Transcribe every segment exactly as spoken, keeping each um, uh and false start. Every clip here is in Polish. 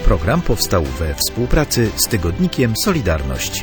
Program powstał we współpracy z tygodnikiem Solidarność.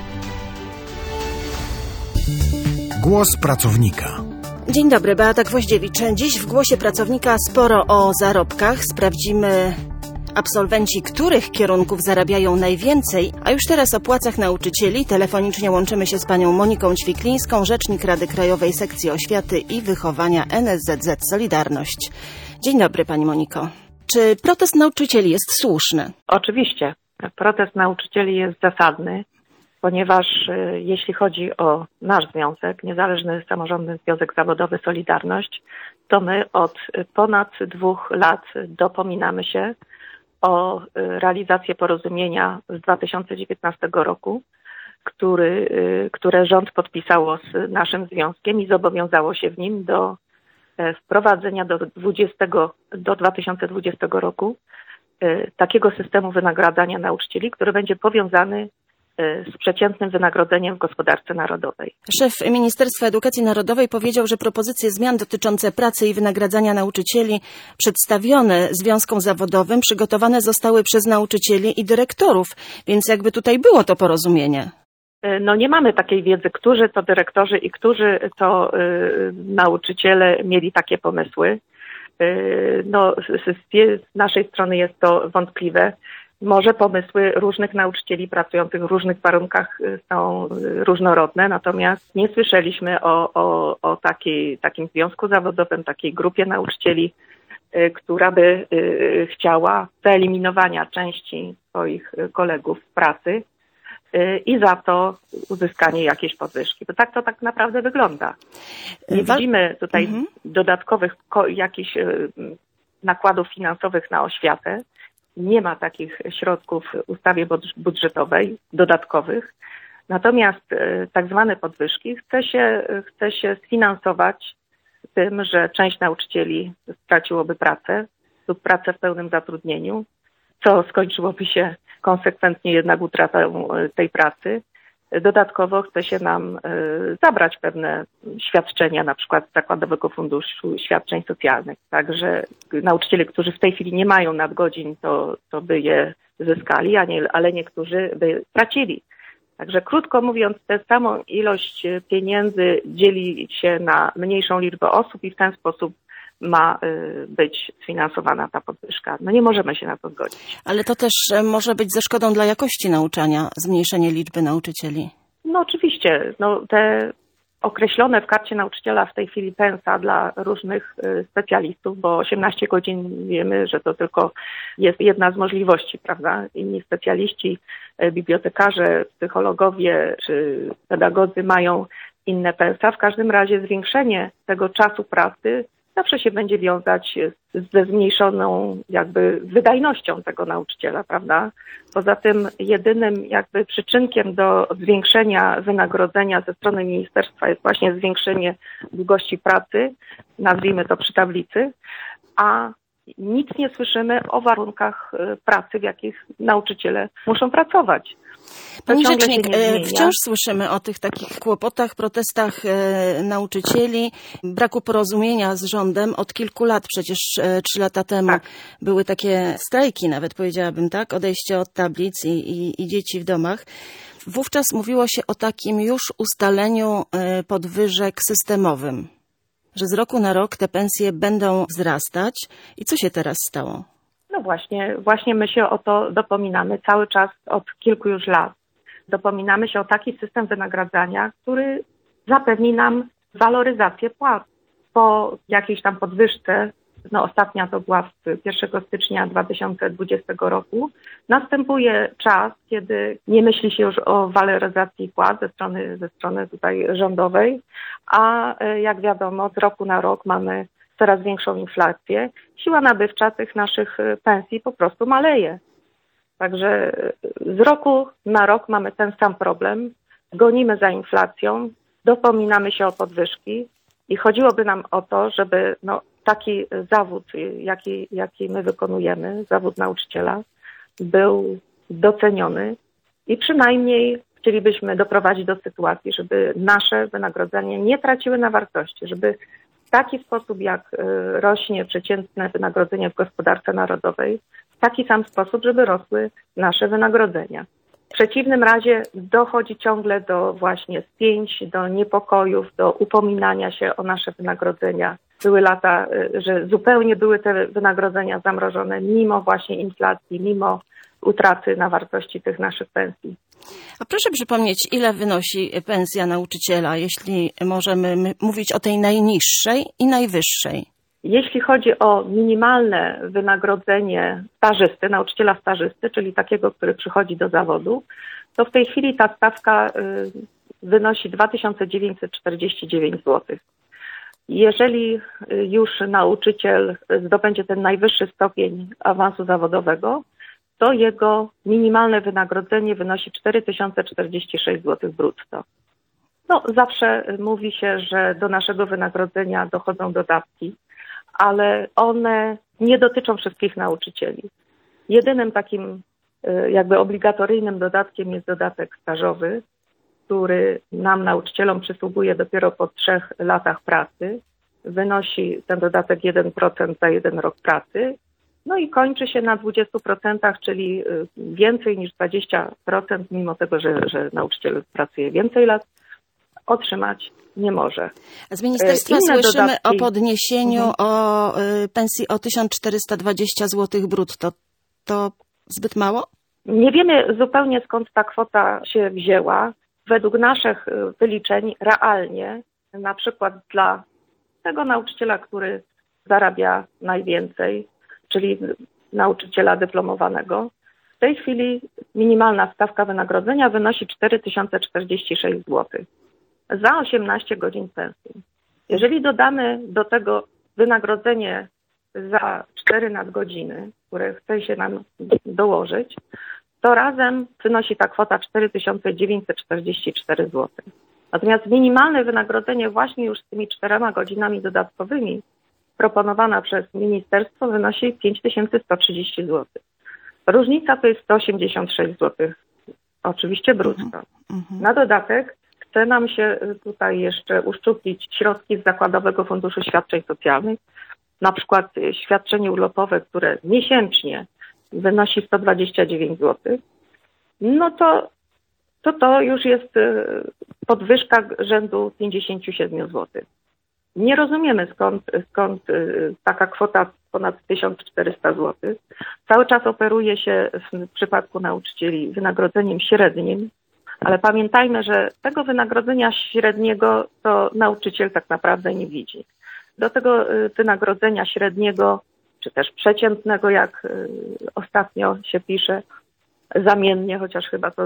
Głos pracownika. Dzień dobry, Beata Gwoździewicz. Dziś w Głosie Pracownika sporo o zarobkach. Sprawdzimy, absolwenci których kierunków zarabiają najwięcej, a już teraz o płacach nauczycieli. Telefonicznie łączymy się z panią Moniką Ćwiklińską, rzecznik Rady Krajowej Sekcji Oświaty i Wychowania N S Z Z Solidarność. Dzień dobry, pani Moniko. Czy protest nauczycieli jest słuszny? Oczywiście. Protest nauczycieli jest zasadny, ponieważ jeśli chodzi o nasz związek, Niezależny Samorządny Związek Zawodowy Solidarność, to my od ponad dwóch lat dopominamy się o realizację porozumienia z dwa tysiące dziewiętnastego roku, który, które rząd podpisało z naszym związkiem i zobowiązało się w nim do wprowadzenia do, dwudziestego, do dwa tysiące dwudziestego roku takiego systemu wynagradzania nauczycieli, który będzie powiązany z przeciętnym wynagrodzeniem w gospodarce narodowej. Szef Ministerstwa Edukacji Narodowej powiedział, że propozycje zmian dotyczące pracy i wynagradzania nauczycieli przedstawione związkom zawodowym przygotowane zostały przez nauczycieli i dyrektorów, więc jakby tutaj było to porozumienie. No nie mamy takiej wiedzy, którzy to dyrektorzy i którzy to y, nauczyciele mieli takie pomysły. Y, no z, z naszej strony jest to wątpliwe. Może pomysły różnych nauczycieli pracujących w różnych warunkach są różnorodne, natomiast nie słyszeliśmy o, o, o takiej, takim związku zawodowym, takiej grupie nauczycieli, y, która by y, chciała wyeliminowania części swoich kolegów w pracy i za to uzyskanie jakiejś podwyżki. Bo tak to tak naprawdę wygląda. Nie widzimy tutaj mhm. dodatkowych jakichś nakładów finansowych na oświatę. Nie ma takich środków w ustawie budżetowej dodatkowych. Natomiast tak zwane podwyżki chce się, chce się sfinansować tym, że część nauczycieli straciłoby pracę lub pracę w pełnym zatrudnieniu, co skończyłoby się konsekwentnie jednak utratą tej pracy. Dodatkowo chce się nam zabrać pewne świadczenia, na przykład z Zakładowego Funduszu Świadczeń Socjalnych. Także nauczyciele, którzy w tej chwili nie mają nadgodzin, to, to by je zyskali, a nie, ale niektórzy by stracili. Także krótko mówiąc, tę samą ilość pieniędzy dzieli się na mniejszą liczbę osób i w ten sposób ma być sfinansowana ta podwyżka. No nie możemy się na to zgodzić. Ale to też może być ze szkodą dla jakości nauczania, zmniejszenie liczby nauczycieli. No oczywiście. No, te określone w karcie nauczyciela w tej chwili pensa dla różnych specjalistów, bo osiemnaście godzin wiemy, że to tylko jest jedna z możliwości, prawda? Inni specjaliści, bibliotekarze, psychologowie czy pedagodzy mają inne pensa. W każdym razie zwiększenie tego czasu pracy zawsze się będzie wiązać ze zmniejszoną jakby wydajnością tego nauczyciela, prawda? Poza tym jedynym jakby przyczynkiem do zwiększenia wynagrodzenia ze strony ministerstwa jest właśnie zwiększenie długości pracy, nazwijmy to przy tablicy, a nic nie słyszymy o warunkach pracy, w jakich nauczyciele muszą pracować. Pani rzecznik, wciąż słyszymy o tych takich kłopotach, protestach e, nauczycieli, braku porozumienia z rządem od kilku lat. Przecież e, trzy lata temu tak. były takie strajki, nawet powiedziałabym tak, odejście od tablic i, i, i dzieci w domach. Wówczas mówiło się o takim już ustaleniu e, podwyżek systemowym, że z roku na rok te pensje będą wzrastać. I co się teraz stało? No właśnie, właśnie my się o to dopominamy cały czas od kilku już lat. Dopominamy się o taki system wynagradzania, który zapewni nam waloryzację płac. Po jakiejś tam podwyżce, no ostatnia to była pierwszego stycznia dwa tysiące dwudziestego roku, następuje czas, kiedy nie myśli się już o waloryzacji płac ze strony, ze strony tutaj rządowej, a jak wiadomo z roku na rok mamy coraz większą inflację. Siła nabywcza tych naszych pensji po prostu maleje. Także z roku na rok mamy ten sam problem, gonimy za inflacją, dopominamy się o podwyżki i chodziłoby nam o to, żeby no, taki zawód, jaki, jaki my wykonujemy, zawód nauczyciela, był doceniony i przynajmniej chcielibyśmy doprowadzić do sytuacji, żeby nasze wynagrodzenia nie traciły na wartości, żeby w taki sposób, jak rośnie przeciętne wynagrodzenie w gospodarce narodowej, w taki sam sposób, żeby rosły nasze wynagrodzenia. W przeciwnym razie dochodzi ciągle do właśnie spięć, do niepokojów, do upominania się o nasze wynagrodzenia. Były lata, że zupełnie były te wynagrodzenia zamrożone mimo właśnie inflacji, mimo utraty na wartości tych naszych pensji. A proszę przypomnieć, ile wynosi pensja nauczyciela, jeśli możemy mówić o tej najniższej i najwyższej? Jeśli chodzi o minimalne wynagrodzenie stażysty, nauczyciela stażysty, czyli takiego, który przychodzi do zawodu, to w tej chwili ta stawka wynosi dwa tysiące dziewięćset czterdzieści dziewięć złotych. Jeżeli już nauczyciel zdobędzie ten najwyższy stopień awansu zawodowego, to jego minimalne wynagrodzenie wynosi cztery tysiące czterdzieści sześć złotych brutto. No, zawsze mówi się, że do naszego wynagrodzenia dochodzą dodatki, ale one nie dotyczą wszystkich nauczycieli. Jedynym takim jakby obligatoryjnym dodatkiem jest dodatek stażowy, który nam, nauczycielom, przysługuje dopiero po trzech latach pracy. Wynosi ten dodatek jeden procent za jeden rok pracy. No i kończy się na dwudziestu procentach, czyli więcej niż dwadzieścia procent, mimo tego, że, że nauczyciel pracuje więcej lat, otrzymać nie może. Z ministerstwa Inne słyszymy dodatki... o podniesieniu mhm. o y, pensji o tysiąc czterysta dwadzieścia złotych brutto. To zbyt mało? Nie wiemy zupełnie, skąd ta kwota się wzięła. Według naszych wyliczeń realnie, na przykład dla tego nauczyciela, który zarabia najwięcej, czyli nauczyciela dyplomowanego, w tej chwili minimalna stawka wynagrodzenia wynosi cztery tysiące czterdzieści sześć złotych za osiemnaście godzin pensji. Jeżeli dodamy do tego wynagrodzenie za cztery nadgodziny, które chce się nam dołożyć, to razem wynosi ta kwota cztery tysiące dziewięćset czterdzieści cztery złotych. Natomiast minimalne wynagrodzenie właśnie już z tymi czterema godzinami dodatkowymi proponowana przez ministerstwo wynosi pięć tysięcy sto trzydzieści złotych. Różnica to jest sto osiemdziesiąt sześć złotych, oczywiście brutto. Mhm. Na dodatek chce nam się tutaj jeszcze uszczuplić środki z Zakładowego Funduszu Świadczeń Socjalnych, na przykład świadczenie urlopowe, które miesięcznie wynosi sto dwadzieścia dziewięć złotych, no to, to to już jest podwyżka rzędu pięćdziesiąt siedem złotych. Nie rozumiemy, skąd, skąd taka kwota ponad tysiąc czterysta złotych. Cały czas operuje się w przypadku nauczycieli wynagrodzeniem średnim, ale pamiętajmy, że tego wynagrodzenia średniego to nauczyciel tak naprawdę nie widzi. Do tego wynagrodzenia średniego, czy też przeciętnego, jak ostatnio się pisze, zamiennie, chociaż chyba to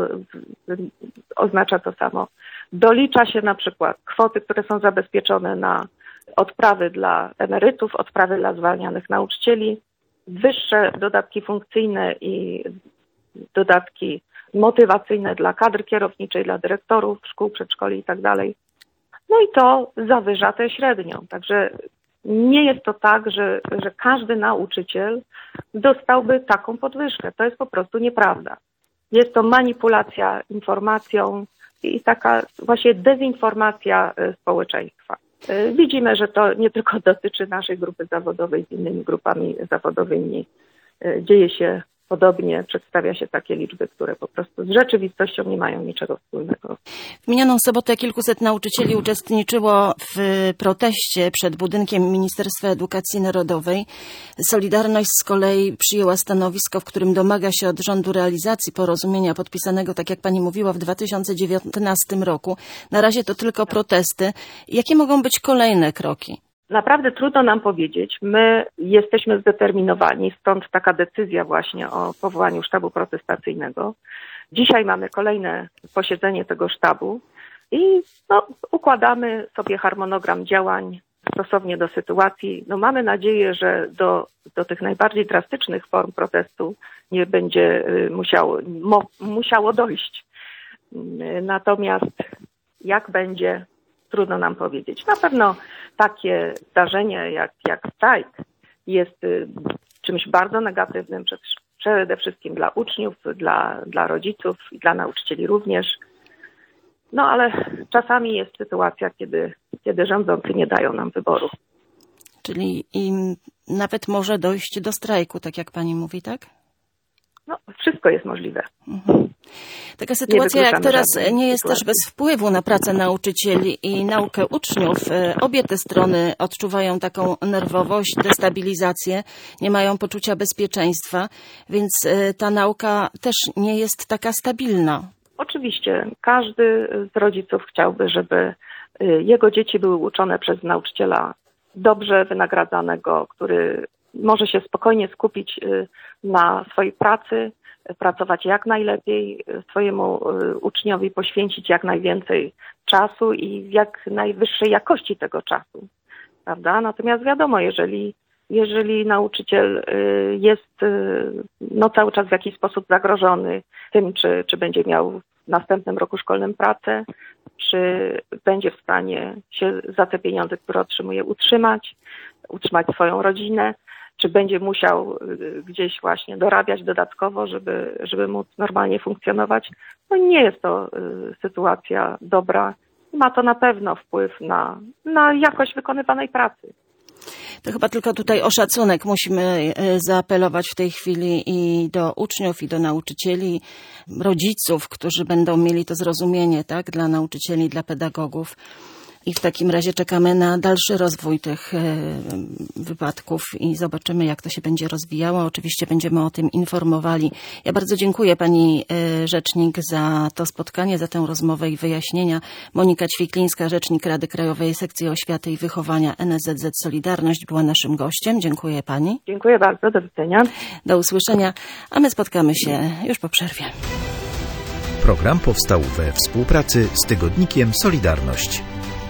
oznacza to samo, dolicza się na przykład kwoty, które są zabezpieczone na odprawy dla emerytów, odprawy dla zwalnianych nauczycieli, wyższe dodatki funkcyjne i dodatki motywacyjne dla kadry kierowniczej, dla dyrektorów szkół, przedszkoli i tak dalej. No i to zawyża tę średnią. Także nie jest to tak, że, że każdy nauczyciel dostałby taką podwyżkę. To jest po prostu nieprawda. Jest to manipulacja informacją i taka właśnie dezinformacja społeczeństwa. Widzimy, że to nie tylko dotyczy naszej grupy zawodowej, z innymi grupami zawodowymi dzieje się podobnie, przedstawia się takie liczby, które po prostu z rzeczywistością nie mają niczego wspólnego. W minioną sobotę kilkuset nauczycieli uczestniczyło w proteście przed budynkiem Ministerstwa Edukacji Narodowej. Solidarność z kolei przyjęła stanowisko, w którym domaga się od rządu realizacji porozumienia podpisanego, tak jak pani mówiła, w dwa tysiące dziewiętnastym roku. Na razie to tylko protesty. Jakie mogą być kolejne kroki? Naprawdę trudno nam powiedzieć. My jesteśmy zdeterminowani, stąd taka decyzja właśnie o powołaniu sztabu protestacyjnego. Dzisiaj mamy kolejne posiedzenie tego sztabu i no, układamy sobie harmonogram działań stosownie do sytuacji. No, mamy nadzieję, że do, do tych najbardziej drastycznych form protestu nie będzie musiało, mo, musiało dojść. Natomiast jak będzie, trudno nam powiedzieć. Na pewno takie zdarzenie jak, jak strajk jest czymś bardzo negatywnym przede wszystkim dla uczniów, dla, dla rodziców i dla nauczycieli również. No ale czasami jest sytuacja, kiedy, kiedy rządzący nie dają nam wyboru. Czyli im nawet może dojść do strajku, tak jak pani mówi, tak? No, wszystko jest możliwe. Mhm. Taka sytuacja jak teraz nie jest sytuacji. też bez wpływu na pracę nauczycieli i naukę uczniów. Obie te strony odczuwają taką nerwowość, destabilizację, nie mają poczucia bezpieczeństwa, więc ta nauka też nie jest taka stabilna. Oczywiście każdy z rodziców chciałby, żeby jego dzieci były uczone przez nauczyciela dobrze wynagradzanego, który może się spokojnie skupić na swojej pracy, pracować jak najlepiej, swojemu uczniowi poświęcić jak najwięcej czasu i w jak najwyższej jakości tego czasu, prawda? Natomiast wiadomo, jeżeli, jeżeli nauczyciel jest no, cały czas w jakiś sposób zagrożony tym, czy, czy będzie miał w następnym roku szkolnym pracę, czy będzie w stanie się za te pieniądze, które otrzymuje, utrzymać, utrzymać swoją rodzinę, czy będzie musiał gdzieś właśnie dorabiać dodatkowo, żeby, żeby móc normalnie funkcjonować. No nie jest to y, sytuacja dobra. Ma to na pewno wpływ na, na jakość wykonywanej pracy. To chyba tylko tutaj o szacunek musimy zaapelować w tej chwili i do uczniów, i do nauczycieli, rodziców, którzy będą mieli to zrozumienie, tak, dla nauczycieli, dla pedagogów. I w takim razie czekamy na dalszy rozwój tych wypadków i zobaczymy, jak to się będzie rozwijało. Oczywiście będziemy o tym informowali. Ja bardzo dziękuję pani rzecznik za to spotkanie, za tę rozmowę i wyjaśnienia. Monika Ćwiklińska, rzecznik Rady Krajowej Sekcji Oświaty i Wychowania N S Z Z Solidarność, była naszym gościem. Dziękuję pani. Dziękuję bardzo, do widzenia. Do usłyszenia, a my spotkamy się już po przerwie. Program powstał we współpracy z tygodnikiem Solidarność.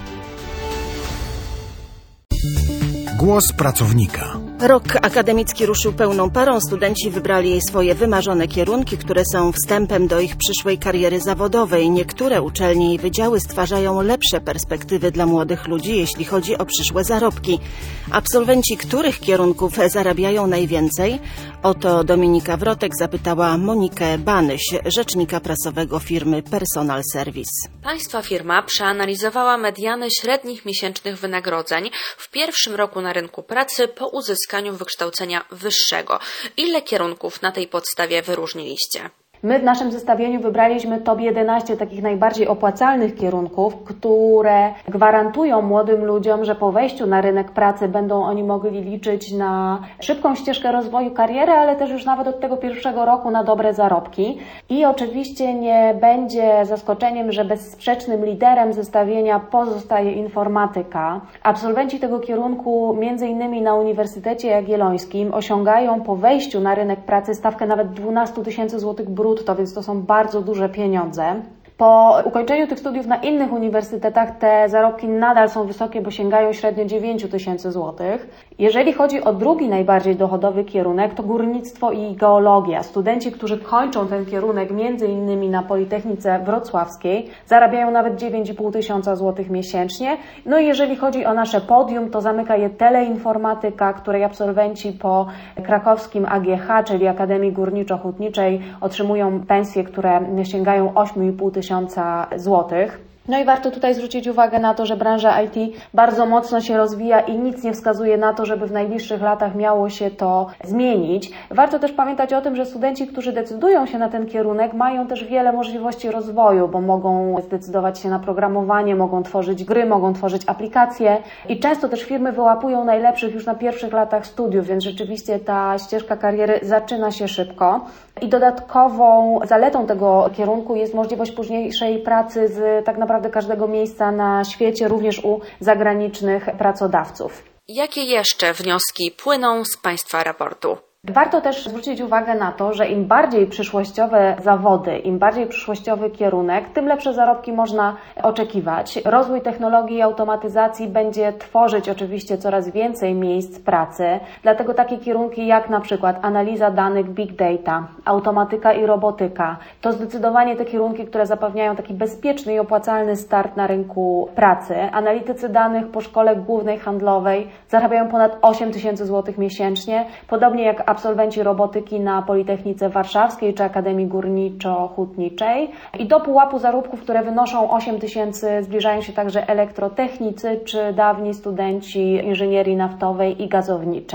Głos pracownika. Rok akademicki ruszył pełną parą. Studenci wybrali swoje wymarzone kierunki, które są wstępem do ich przyszłej kariery zawodowej. Niektóre uczelnie i wydziały stwarzają lepsze perspektywy dla młodych ludzi, jeśli chodzi o przyszłe zarobki. Absolwenci których kierunków zarabiają najwięcej? O to Dominika Wrotek zapytała Monikę Banyś, rzecznika prasowego firmy Personal Service. Państwa firma przeanalizowała mediany średnich miesięcznych wynagrodzeń w pierwszym roku na rynku pracy po uzyskaniu wykształcenia wyższego. Ile kierunków na tej podstawie wyróżniliście? My w naszym zestawieniu wybraliśmy top jedenaście takich najbardziej opłacalnych kierunków, które gwarantują młodym ludziom, że po wejściu na rynek pracy będą oni mogli liczyć na szybką ścieżkę rozwoju kariery, ale też już nawet od tego pierwszego roku na dobre zarobki. I oczywiście nie będzie zaskoczeniem, że bezsprzecznym liderem zestawienia pozostaje informatyka. Absolwenci tego kierunku, między innymi na Uniwersytecie Jagiellońskim, osiągają po wejściu na rynek pracy stawkę nawet dwanaście tysięcy złotych brutto. Brutto, więc to są bardzo duże pieniądze. Po ukończeniu tych studiów na innych uniwersytetach te zarobki nadal są wysokie, bo sięgają średnio dziewięć tysięcy złotych. Jeżeli chodzi o drugi najbardziej dochodowy kierunek, to górnictwo i geologia. Studenci, którzy kończą ten kierunek między innymi na Politechnice Wrocławskiej, zarabiają nawet dziewięć i pół tysiąca złotych miesięcznie. No i jeżeli chodzi o nasze podium, to zamyka je teleinformatyka, której absolwenci po krakowskim A G H, czyli Akademii Górniczo-Hutniczej, otrzymują pensje, które sięgają osiem i pół tysiąca złotych. No i warto tutaj zwrócić uwagę na to, że branża I T bardzo mocno się rozwija i nic nie wskazuje na to, żeby w najbliższych latach miało się to zmienić. Warto też pamiętać o tym, że studenci, którzy decydują się na ten kierunek, mają też wiele możliwości rozwoju, bo mogą zdecydować się na programowanie, mogą tworzyć gry, mogą tworzyć aplikacje i często też firmy wyłapują najlepszych już na pierwszych latach studiów, więc rzeczywiście ta ścieżka kariery zaczyna się szybko. I dodatkową zaletą tego kierunku jest możliwość późniejszej pracy z tak naprawdę każdego miejsca na świecie, również u zagranicznych pracodawców. Jakie jeszcze wnioski płyną z Państwa raportu? Warto też zwrócić uwagę na to, że im bardziej przyszłościowe zawody, im bardziej przyszłościowy kierunek, tym lepsze zarobki można oczekiwać. Rozwój technologii i automatyzacji będzie tworzyć oczywiście coraz więcej miejsc pracy, dlatego takie kierunki jak na przykład analiza danych big data, automatyka i robotyka, to zdecydowanie te kierunki, które zapewniają taki bezpieczny i opłacalny start na rynku pracy. Analitycy danych po szkole głównej handlowej zarabiają ponad osiem tysięcy złotych miesięcznie, podobnie jak absolwenci robotyki na Politechnice Warszawskiej czy Akademii Górniczo-Hutniczej. I do pułapu zarobków, które wynoszą osiem tysięcy, zbliżają się także elektrotechnicy czy dawni studenci inżynierii naftowej i gazowniczej.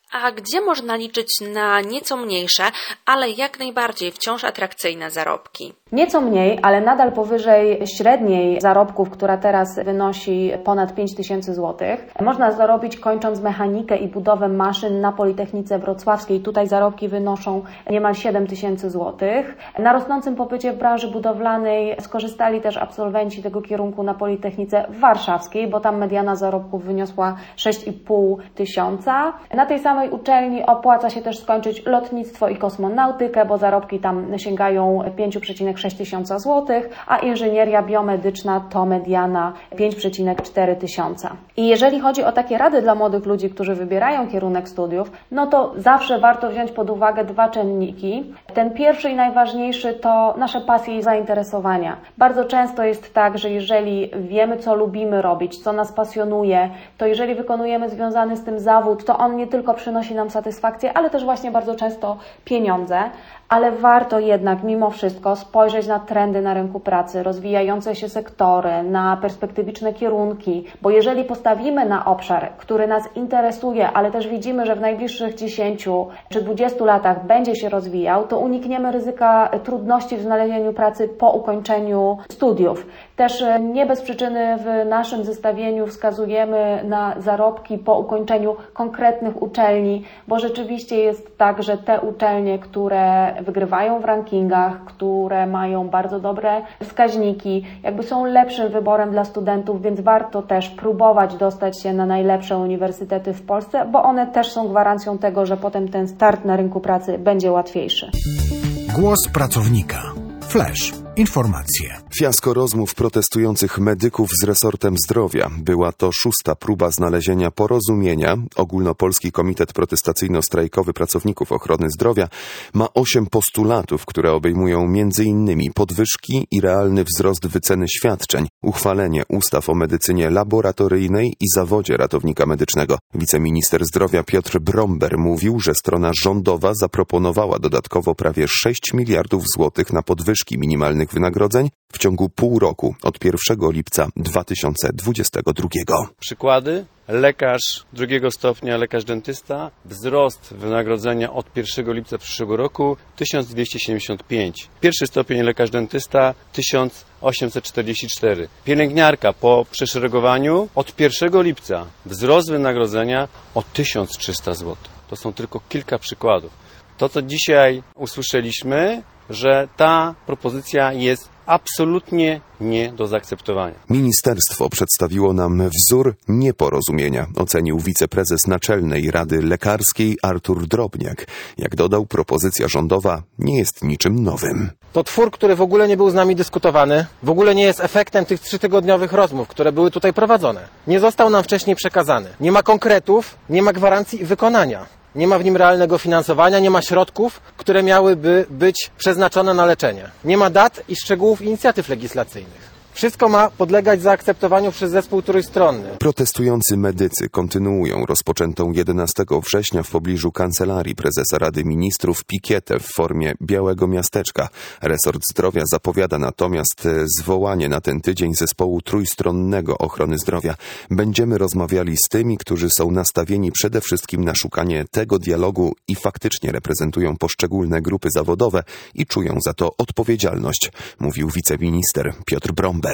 A gdzie można liczyć na nieco mniejsze, ale jak najbardziej wciąż atrakcyjne zarobki? Nieco mniej, ale nadal powyżej średniej zarobków, która teraz wynosi ponad pięć tysięcy złotych. Można zarobić kończąc mechanikę i budowę maszyn na Politechnice Wrocławskiej. Tutaj zarobki wynoszą niemal siedem tysięcy złotych. Na rosnącym popycie w branży budowlanej skorzystali też absolwenci tego kierunku na Politechnice Warszawskiej, bo tam mediana zarobków wyniosła sześć i pół tysiąca. Na tej samej uczelni opłaca się też skończyć lotnictwo i kosmonautykę, bo zarobki tam sięgają pięć przecinek sześć tysiąca złotych, a inżynieria biomedyczna to mediana pięć przecinek cztery tysiąca. I jeżeli chodzi o takie rady dla młodych ludzi, którzy wybierają kierunek studiów, no to zawsze warto wziąć pod uwagę dwa czynniki. Ten pierwszy i najważniejszy to nasze pasje i zainteresowania. Bardzo często jest tak, że jeżeli wiemy, co lubimy robić, co nas pasjonuje, to jeżeli wykonujemy związany z tym zawód, to on nie tylko przynosi nam satysfakcję, ale też właśnie bardzo często pieniądze. Ale warto jednak mimo wszystko spojrzeć na trendy na rynku pracy, rozwijające się sektory, na perspektywiczne kierunki, bo jeżeli postawimy na obszar, który nas interesuje, ale też widzimy, że w najbliższych dziesięciu czy dwudziestu latach będzie się rozwijał, to unikniemy ryzyka trudności w znalezieniu pracy po ukończeniu studiów. Też nie bez przyczyny w naszym zestawieniu wskazujemy na zarobki po ukończeniu konkretnych uczelni, bo rzeczywiście jest tak, że te uczelnie, które wygrywają w rankingach, które mają bardzo dobre wskaźniki, jakby są lepszym wyborem dla studentów, więc warto też próbować dostać się na najlepsze uniwersytety w Polsce, bo one też są gwarancją tego, że potem ten start na rynku pracy będzie łatwiejszy. Głos pracownika. Flash. Informacje. Fiasko rozmów protestujących medyków z resortem zdrowia. Była to szósta próba znalezienia porozumienia. Ogólnopolski Komitet Protestacyjno-Strajkowy Pracowników Ochrony Zdrowia ma osiem postulatów, które obejmują między innymi podwyżki i realny wzrost wyceny świadczeń, uchwalenie ustaw o medycynie laboratoryjnej i zawodzie ratownika medycznego. Wiceminister zdrowia Piotr Bromber mówił, że strona rządowa zaproponowała dodatkowo prawie sześć miliardów złotych na podwyżki minimalnych wynagrodzeń w ciągu pół roku od pierwszego lipca dwa tysiące dwudziestego drugiego. Przykłady. Lekarz drugiego stopnia, lekarz dentysta, wzrost wynagrodzenia od pierwszego lipca przyszłego roku tysiąc dwieście siedemdziesiąt pięć. Pierwszy stopień lekarz dentysta tysiąc osiemset czterdzieści cztery. Pielęgniarka po przeszeregowaniu od pierwszego lipca wzrost wynagrodzenia o tysiąc trzysta złotych. To są tylko kilka przykładów. To, co dzisiaj usłyszeliśmy, że ta propozycja jest absolutnie nie do zaakceptowania. Ministerstwo przedstawiło nam wzór nieporozumienia, ocenił wiceprezes Naczelnej Rady Lekarskiej Artur Drobniak. Jak dodał, propozycja rządowa nie jest niczym nowym. To twór, który w ogóle nie był z nami dyskutowany, w ogóle nie jest efektem tych trzytygodniowych rozmów, które były tutaj prowadzone. Nie został nam wcześniej przekazany. Nie ma konkretów, nie ma gwarancji wykonania. Nie ma w nim realnego finansowania, nie ma środków, które miałyby być przeznaczone na leczenie. Nie ma dat i szczegółów inicjatyw legislacyjnych. Wszystko ma podlegać zaakceptowaniu przez zespół trójstronny. Protestujący medycy kontynuują rozpoczętą jedenastego września w pobliżu Kancelarii Prezesa Rady Ministrów pikietę w formie białego miasteczka. Resort Zdrowia zapowiada natomiast zwołanie na ten tydzień zespołu trójstronnego ochrony zdrowia. Będziemy rozmawiali z tymi, którzy są nastawieni przede wszystkim na szukanie tego dialogu i faktycznie reprezentują poszczególne grupy zawodowe i czują za to odpowiedzialność, mówił wiceminister Piotr Bromber.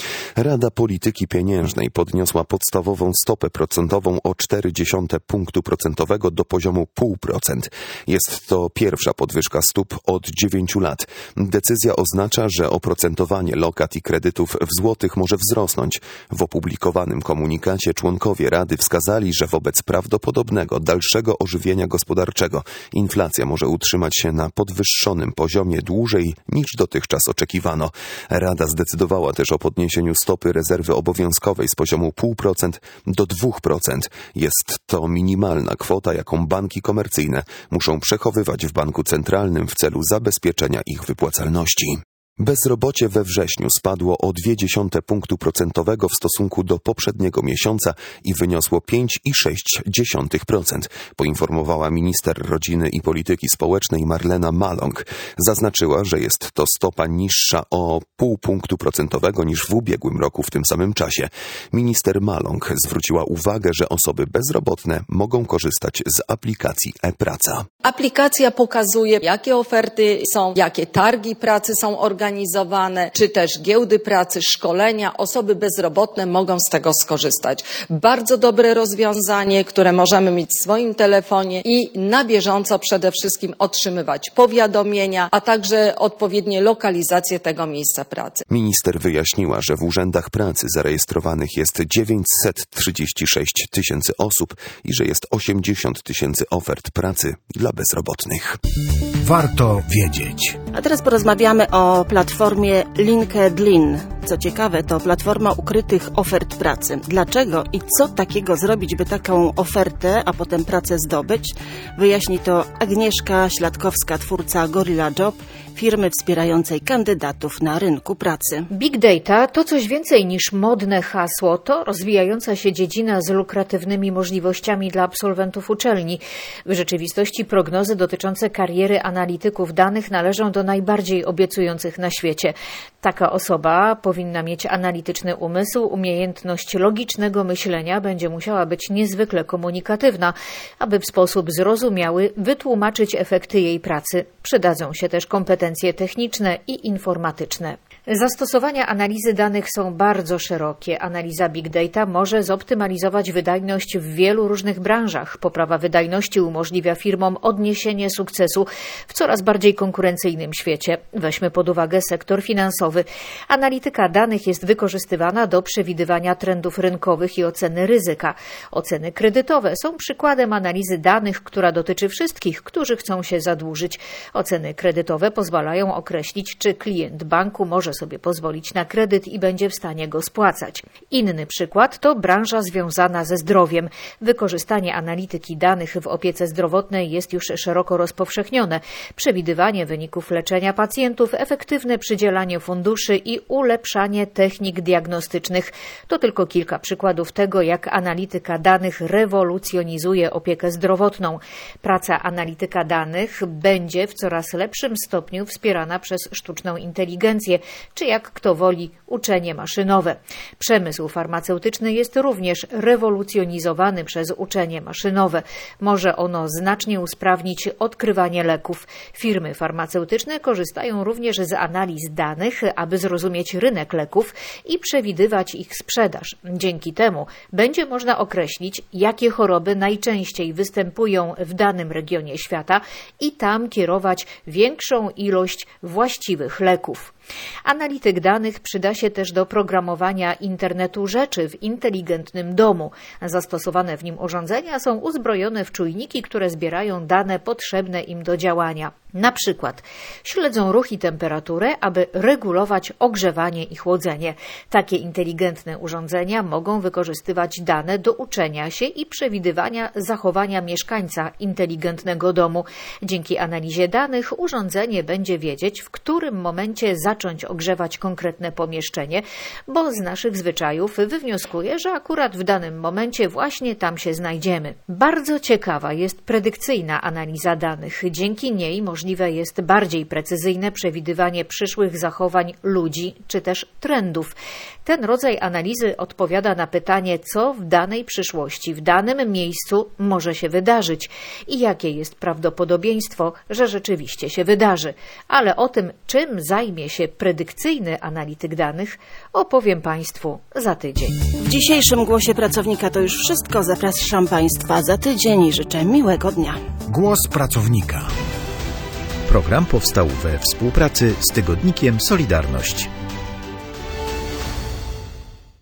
Rada Polityki Pieniężnej podniosła podstawową stopę procentową o cztery dziesiąte punktu procentowego do poziomu zero przecinek pięć procent. Jest to pierwsza podwyżka stóp od dziewięciu lat. Decyzja oznacza, że oprocentowanie lokat i kredytów w złotych może wzrosnąć. W opublikowanym komunikacie członkowie Rady wskazali, że wobec prawdopodobnego dalszego ożywienia gospodarczego inflacja może utrzymać się na podwyższonym poziomie dłużej niż dotychczas oczekiwano. Rada zdecydowała też o podniesieniu stopy rezerwy obowiązkowej z poziomu zero przecinek pięć procent do dwa procent. Jest to minimalna kwota, jaką banki komercyjne muszą przechowywać w banku centralnym w celu zabezpieczenia ich wypłacalności. Bezrobocie we wrześniu spadło o zero przecinek dwa punktu procentowego w stosunku do poprzedniego miesiąca i wyniosło pięć przecinek sześć procent, poinformowała minister rodziny i polityki społecznej Marlena Maląg. Zaznaczyła, że jest to stopa niższa o pół punktu procentowego niż w ubiegłym roku w tym samym czasie. Minister Maląg zwróciła uwagę, że osoby bezrobotne mogą korzystać z aplikacji e-Praca. Aplikacja pokazuje, jakie oferty są, jakie targi pracy są organizowane, czy też giełdy pracy, szkolenia. Osoby bezrobotne mogą z tego skorzystać. Bardzo dobre rozwiązanie, które możemy mieć w swoim telefonie i na bieżąco przede wszystkim otrzymywać powiadomienia, a także odpowiednie lokalizacje tego miejsca pracy. Minister wyjaśniła, że w urzędach pracy zarejestrowanych jest dziewięćset trzydzieści sześć tysięcy osób i że jest osiemdziesiąt tysięcy ofert pracy dla bezrobotnych. Warto wiedzieć. A teraz porozmawiamy o platformie LinkedIn. Co ciekawe, to platforma ukrytych ofert pracy. Dlaczego i co takiego zrobić, by taką ofertę, a potem pracę zdobyć? Wyjaśni to Agnieszka Śladkowska, twórca Gorilla Job, firmy wspierającej kandydatów na rynku pracy. Big Data to coś więcej niż modne hasło. To rozwijająca się dziedzina z lukratywnymi możliwościami dla absolwentów uczelni. W rzeczywistości prognozy dotyczące kariery analityków danych należą do najbardziej obiecujących na świecie. Taka osoba powinna mieć analityczny umysł, umiejętność logicznego myślenia, będzie musiała być niezwykle komunikatywna, aby w sposób zrozumiały wytłumaczyć efekty jej pracy. Przydadzą się też kompetencje techniczne i informatyczne. Zastosowania analizy danych są bardzo szerokie. Analiza Big Data może zoptymalizować wydajność w wielu różnych branżach. Poprawa wydajności umożliwia firmom odniesienie sukcesu w coraz bardziej konkurencyjnym świecie. Weźmy pod uwagę sektor finansowy. Analityka danych jest wykorzystywana do przewidywania trendów rynkowych i oceny ryzyka. Oceny kredytowe są przykładem analizy danych, która dotyczy wszystkich, którzy chcą się zadłużyć. Oceny kredytowe pozwalają określić, czy klient banku może sobie pozwolić na kredyt i będzie w stanie go spłacać. Inny przykład to branża związana ze zdrowiem. Wykorzystanie analityki danych w opiece zdrowotnej jest już szeroko rozpowszechnione. Przewidywanie wyników leczenia pacjentów, efektywne przydzielanie funduszy i ulepszanie technik diagnostycznych. To tylko kilka przykładów tego, jak analityka danych rewolucjonizuje opiekę zdrowotną. Praca analityka danych będzie w coraz lepszym stopniu wspierana przez sztuczną inteligencję, czy jak kto woli, uczenie maszynowe. Przemysł farmaceutyczny jest również rewolucjonizowany przez uczenie maszynowe. Może ono znacznie usprawnić odkrywanie leków. Firmy farmaceutyczne korzystają również z analiz danych, aby zrozumieć rynek leków i przewidywać ich sprzedaż. Dzięki temu będzie można określić, jakie choroby najczęściej występują w danym regionie świata i tam kierować większą ilość właściwych leków. Analityk danych przyda się też do programowania internetu rzeczy w inteligentnym domu. Zastosowane w nim urządzenia są uzbrojone w czujniki, które zbierają dane potrzebne im do działania. Na przykład śledzą ruch i temperaturę, aby regulować ogrzewanie i chłodzenie. Takie inteligentne urządzenia mogą wykorzystywać dane do uczenia się i przewidywania zachowania mieszkańca inteligentnego domu. Dzięki analizie danych urządzenie będzie wiedzieć, w którym momencie zacząć ogrzewać konkretne pomieszczenie, bo z naszych zwyczajów wywnioskuje, że akurat w danym momencie właśnie tam się znajdziemy. Bardzo ciekawa jest predykcyjna analiza danych. Dzięki niej możliwe jest bardziej precyzyjne przewidywanie przyszłych zachowań ludzi czy też trendów. Ten rodzaj analizy odpowiada na pytanie, co w danej przyszłości, w danym miejscu może się wydarzyć i jakie jest prawdopodobieństwo, że rzeczywiście się wydarzy. Ale o tym, czym zajmie się predykcyjny analityk danych, opowiem Państwu za tydzień. W dzisiejszym Głosie Pracownika to już wszystko. Zapraszam Państwa za tydzień i życzę miłego dnia. Głos Pracownika. Program powstał we współpracy z tygodnikiem Solidarność.